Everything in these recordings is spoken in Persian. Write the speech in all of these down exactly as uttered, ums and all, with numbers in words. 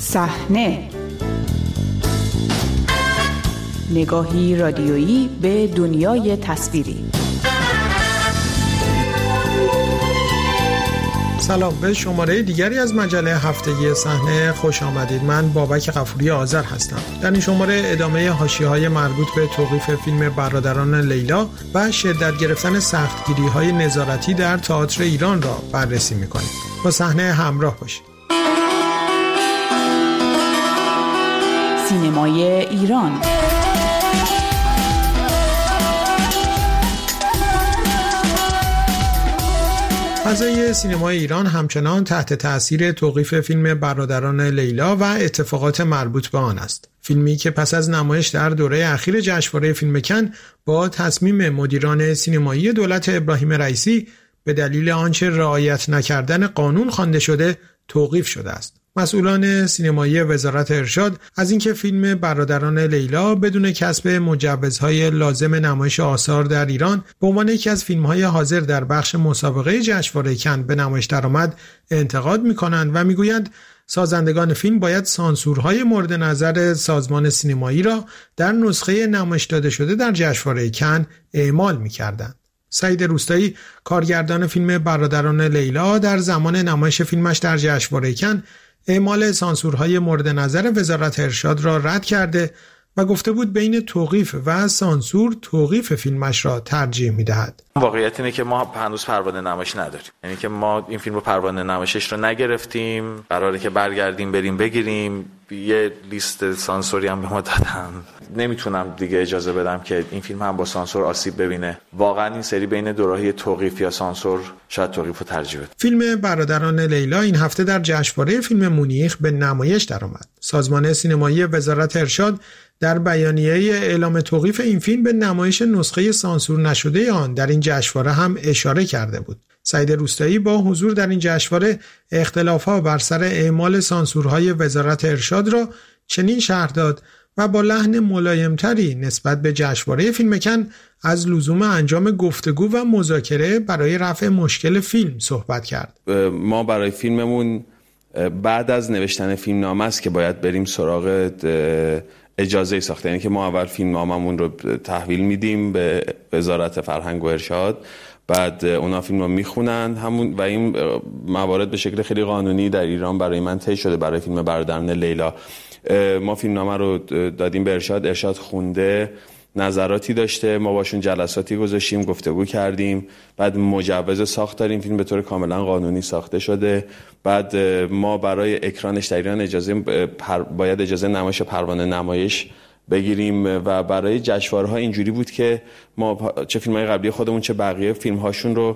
صحنه، نگاهی رادیویی به دنیای تصویری. سلام، به شماره دیگری از مجله هفتگی صحنه خوش آمدید. من بابک غفوری آذر هستم. در این شماره ادامه حاشیه‌های مربوط به توقیف فیلم برادران لیلا و شدت گرفتن سختگیری‌های نظارتی در تئاتر ایران را بررسی می‌کنیم. با صحنه همراه باشید. سینمای ایران. فضای سینمای ایران همچنان تحت تأثیر توقیف فیلم برادران لیلا و اتفاقات مربوط به آن است. فیلمی که پس از نمایش در دوره اخیر جشنواره فیلم کن با تصمیم مدیران سینمایی دولت ابراهیم رئیسی به دلیل آنچه رعایت نکردن قانون خوانده شده توقیف شده است. مسئولان سینمایی وزارت ارشاد از اینکه فیلم برادران لیلا بدون کسب مجوزهای لازم نمایش آثار در ایران به عنوان یکی از فیلم‌های حاضر در بخش مسابقه جشنواره کن به نمایش درآمد انتقاد می‌کنند و می‌گویند سازندگان فیلم باید سانسورهای مورد نظر سازمان سینمایی را در نسخه نمایش داده شده در جشنواره کن اعمال می‌کردند. سعید روستایی، کارگردان فیلم برادران لیلا، در زمان نمایش فیلمش در جشنواره کن اعمال سانسورهای مورد نظر وزارت ارشاد را رد کرده و گفته بود بین توقیف و سانسور توقیف فیلمش را ترجیح می‌دهد. واقعیت اینه که ما هنوز پروانه نمایش نداریم. یعنی که ما این فیلم رو پروانه نمایشش رو نگرفتیم. قراره که برگردیم بریم بگیریم. یه لیست سانسوری هم به ما دادن. نمیتونم دیگه اجازه بدم که این فیلم هم با سانسور آسیب ببینه. واقعا این سری بین دو راهی توقیف یا سانسور شاید توقیف رو ترجیح بده. فیلم برادران لیلا این هفته در جشنواره فیلم مونیخ به نمایش درآمد. سازمان سینمایی وزارت ارشاد در بیانیه اعلام توقیف این فیلم به نمایش نسخه سانسور نشده آن در این جشنواره هم اشاره کرده بود. سعید روستایی با حضور در این جشنواره اختلاف‌ها بر سر اعمال سانسورهای وزارت ارشاد را چنین شرح داد و با لحن ملایمتری نسبت به جشنواره فیلم کن از لزوم انجام گفتگو و مذاکره برای رفع مشکل فیلم صحبت کرد. ما برای فیلممون بعد از نوشتن فیلمنامه است که باید بریم سراغ اجازه ساخته، یعنی که ما اول فیلمناممون رو تحویل میدیم به وزارت فرهنگ و ارشاد، بعد اونا فیلم رو میخونن همون و این موارد به شکل خیلی قانونی در ایران برای من طی شده. برای فیلم برادران لیلا ما فیلمنامه رو دادیم به ارشاد، ارشاد خونده، نظراتی داشته، ما باشون جلساتی گذاشتیم، گفتگو کردیم، بعد مجوز ساخت داریم، فیلم به طور کاملا قانونی ساخته شده. بعد ما برای اکرانش در ایران اجازه پر... باید اجازه نمایش پروانه نمایش بگیریم و برای جشنواره‌ها اینجوری بود که ما چه فیلم‌های قبلی خودمون چه بقیه فیلم‌هاشون رو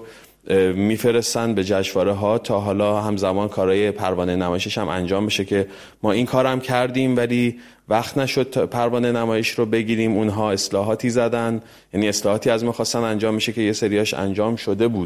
میفرستن به جشنواره‌ها تا حالا همزمان کارهای پروانه نمایشش هم انجام بشه که ما این کارم کردیم ولی وقت نشد پروانه نمایش رو بگیریم. اونها اصلاحاتی زدن، یعنی اصلاحاتی از ما خواستن انجام بشه که یه سریاش انجام شده بود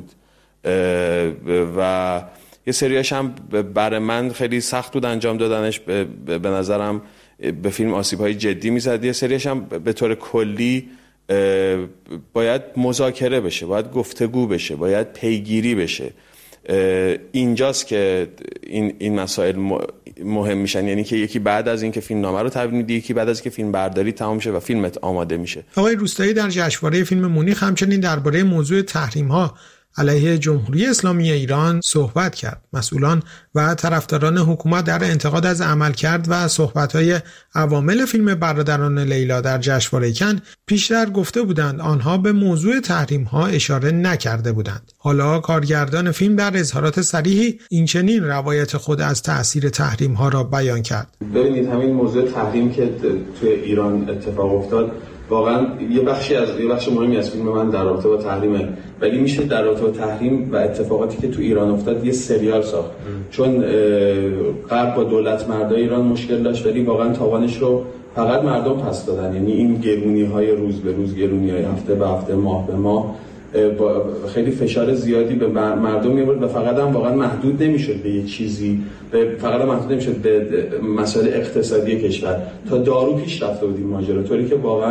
و یه سریاش هم برای من خیلی سخت بود انجام دادنش. به نظرم به فیلم آسیب‌های جدی می‌زد. یه سریاش هم به طور کلی باید مذاکره بشه، باید گفتگو بشه، باید پیگیری بشه. اینجاست که این این مسائل مهم میشن، یعنی که یکی بعد از اینکه فیلم نامه رو تحویل میده، یکی بعد از اینکه فیلم برداری تمام شه و فیلمت آماده میشه. آقای روستایی در جشنواره فیلم مونیخ همچنین درباره موضوع تحریم‌ها علیه جمهوری اسلامی ایران صحبت کرد. مسئولان و طرفداران حکومت در انتقاد از عملکرد و صحبت‌های عوامل فیلم برادران لیلا در جشنواره کن پیشتر گفته بودند آنها به موضوع تحریم‌ها اشاره نکرده بودند. حالا کارگردان فیلم در اظهارات صریحی این چنین روایت خود از تأثیر تحریم‌ها را بیان کرد. ببینید همین موضوع تحریم که توی ایران اتفاق افتاد واقعا یه بخشی از یه بخش مهمی از فیلم من در رابطه با تحریمه، ولی میشه در رابطه با تحریم و اتفاقاتی که تو ایران افتاد یه سریال ساخت. چون غرب با دولت مردای ایران مشکل داشت ولی واقعا تاوانش رو فقط مردم پس دادن، یعنی این گرونی‌های روز به روز، گرونی‌های هفته به هفته، ماه به ماه با خیلی فشار زیادی به مردم می‌آورد و فقط هم واقعا محدود نمی‌شد به یه چیزی، به فقط هم محدود نمی‌شد به مسائل اقتصادی کشور. تا دارو پیش رفته بود این ماجرا، طوری که واقعا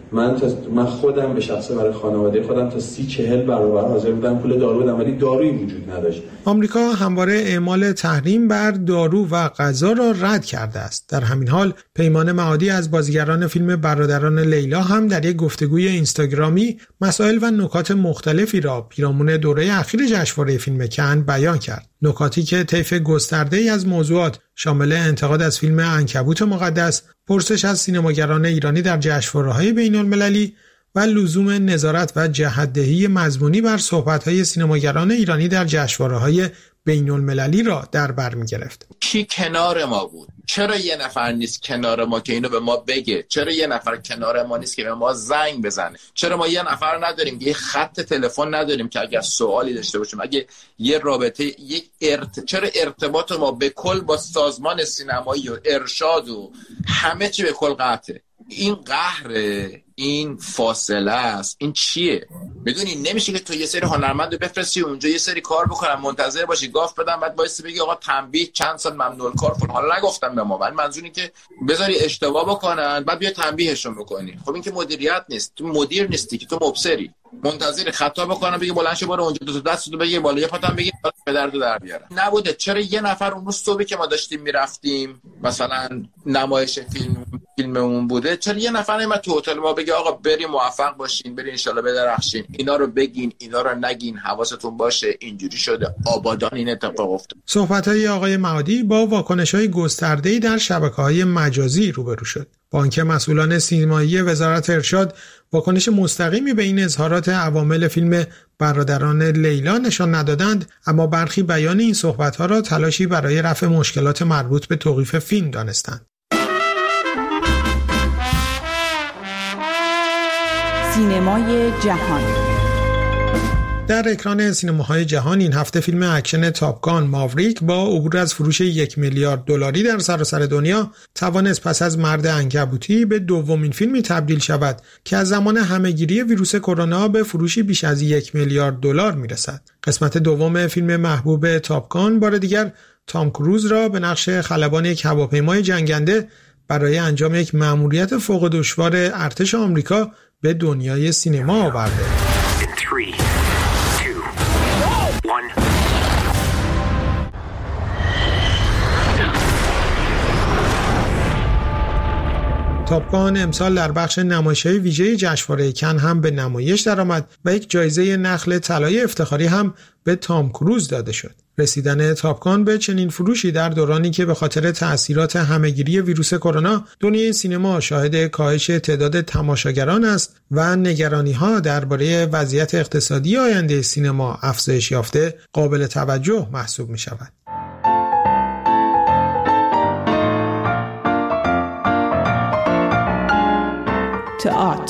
من تا من خودم به شخصه برای خانواده خودم تا سی چهل برابر حاضر بودم پول دارو بدم، ولی دارویی وجود نداشت. آمریکا همواره اعمال تحریم بر دارو و غذا را رد کرده است. در همین حال پیمان معادی از بازیگران فیلم برادران لیلا هم در یک گفتگوی اینستاگرامی مسائل و نکات مختلفی را پیرامون دوره اخیر جشنواره فیلم کن بیان کرد. نکاتی که طیف گسترده‌ای از موضوعات شامل انتقاد از فیلم عنکبوت مقدس، پرسش از سینماگران ایرانی در جشنواره‌های بین‌المللی و لزوم نظارت و جهت‌دهی مضمونی بر صحبت‌های سینماگران ایرانی در جشنواره‌های بین‌المللی را در بر می‌گرفت. کی کنار ما بود؟ چرا یه نفر نیست کنار ما که اینو به ما بگه؟ چرا یه نفر کنار ما نیست که به ما زنگ بزنه؟ چرا ما یه نفر نداریم، یه خط تلفن نداریم که اگر سوالی داشته باشیم، اگه یه رابطه، یک ارت... چرا ارتباط ما به کل با سازمان سینمایی و ارشاد و همه چی به کل قطعه؟ این قهر، این فاصله است، این چیه؟ میدونی نمیشه که تو یه سری هنرمند رو بفرستی اونجا یه سری کار بکنن، منتظر باشی گاف بدن، بعد وایسی بگی آقا تنبیه چند سال ممنوع کار فلان. حالا نگفتم به ما، ولی منظوری که بذاری اشتباه بکنن بعد بیا تنبیهشون بکنی. خب این که مدیریت نیست، تو مدیر نیستی که، تو مبصری. منتظر خطا بکنن بگی بلند شو برو اونجا دو تا دستتو بگی بالا یه پاتم بگی پدر تو در بیارن. نبوده. چرا یه نفر اون روز صبحی که ما داشتیم میرفتیم مثلا نمایش فیلم فیلممون بوده، چرا یه نفر نمیاد تو هتل ما بگه آقا بریم موفق باشین، برین ان شاءالله بدرخشین، اینا رو بگین، اینا رو نگین، حواستون باشه اینجوری شده، آبادان این اتفاق افتاد. صحبت‌های آقای معادی با واکنش‌های گسترده‌ای در شبکه‌های مجازی روبرو شد. با اینکه مسئولان سینمایی وزارت ارشاد واکنش مستقیمی به این اظهارات عوامل فیلم برادران لیلا نشان ندادند، اما برخی بیان این صحبت‌ها را تلاشی برای رفع مشکلات مربوط به توقیف فیلم دانستند. سینمای جهان. در اکران سینماهای جهان این هفته فیلم اکشن تاپ گان ماوریک با عبور از فروش یک میلیارد دلاری در سراسر دنیا توانست پس از مرد عنکبوتی به دومین فیلمی تبدیل شود که از زمان همهگیری ویروس کرونا به فروشی بیش از یک میلیارد دلار میرسد. قسمت دوم فیلم محبوب تاپ گان بار دیگر تام کروز را به نقش خلبان یک هواپیمای جنگنده برای انجام یک مأموریت فوق دشوار ارتش آمریکا به دنیای سینما آورده. تاپ گان امسال در بخش نمایش‌های ویژه جشنواره کن هم به نمایش درآمد و یک جایزه نخل طلایی افتخاری هم به تام کروز داده شد. رسیدن تاپ گان به چنین فروشی در دورانی که به خاطر تأثیرات همهگیری ویروس کرونا دنیای سینما شاهد کاهش تعداد تماشاگران است و نگرانی‌ها درباره وضعیت اقتصادی آینده سینما افزایش یافته قابل توجه محسوب می‌شود. تئاتر.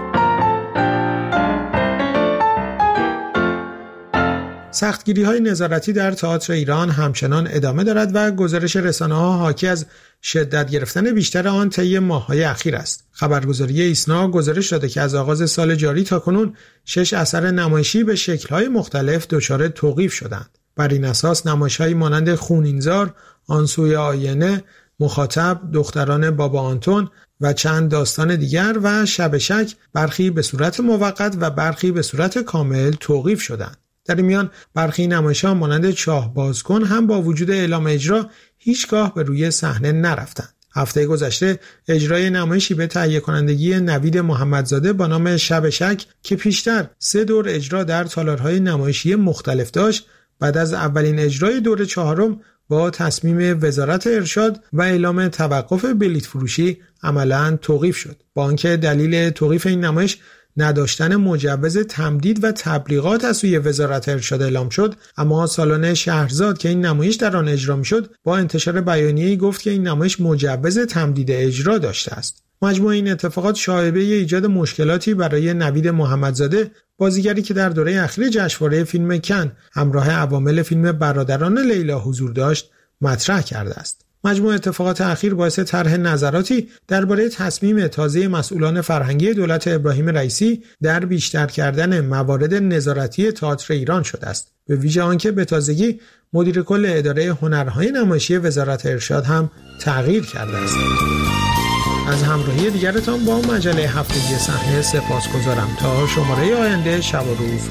سختگیری‌های نظارتی در تئاتر ایران همچنان ادامه دارد و گزارش رسانه‌ها حاکی از شدت گرفتن بیشتر آن طی ماه‌های اخیر است. خبرگزاری ایسنا گزارش داده که از آغاز سال جاری تاکنون شش اثر نمایشی به شکل‌های مختلف دچار توقیف شدند. بر این اساس نمایش‌هایی مانند خونینزار، آن سوی آینه، مخاطب، دختران بابا آنتون و چند داستان دیگر و شب شک برخی به صورت موقت و برخی به صورت کامل توقیف شدند. در این میان برخی نمایش‌ها مانند چاه بازکن هم با وجود اعلام اجرا هیچگاه به روی صحنه نرفتند. هفته گذشته اجرای نمایشی به تهیه کنندگی نوید محمدزاده با نام شب شک که پیشتر سه دور اجرا در تالارهای نمایشی مختلف داشت، بعد از اولین اجرای دور چهارم با تصمیم وزارت ارشاد و اعلام توقف بلیت فروشی عملاً توقیف شد. با آنکه دلیل توقیف این نمایش نداشتن مجوز تمدید و تبلیغات از سوی وزارت ارشاد اعلام شد، اما سالن شهرزاد که این نمایش در آن اجرا می‌شد با انتشار بیانیه‌ای گفت که این نمایش مجوز تمدید اجرا داشته است. مجموع این اتفاقات شایبه ایجاد مشکلاتی برای نوید محمدزاده، بازیگری که در دوره اخیر جشنواره فیلم کن همراه عوامل فیلم برادران لیلا حضور داشت مطرح کرده است. مجموع اتفاقات اخیر باعث طرح نظراتی درباره تصمیم تازه مسئولان فرهنگی دولت ابراهیم رئیسی در بیشتر کردن موارد نظارتی تئاتر ایران شده است، به ویژه آنکه به تازگی مدیر کل اداره هنرهای نمایشی وزارت ارشاد هم تغییر کرده است. از همراهی دیگرتان با مجله هفتگی صحنه سپاسگزارم. تا شماره آینده، شب و روز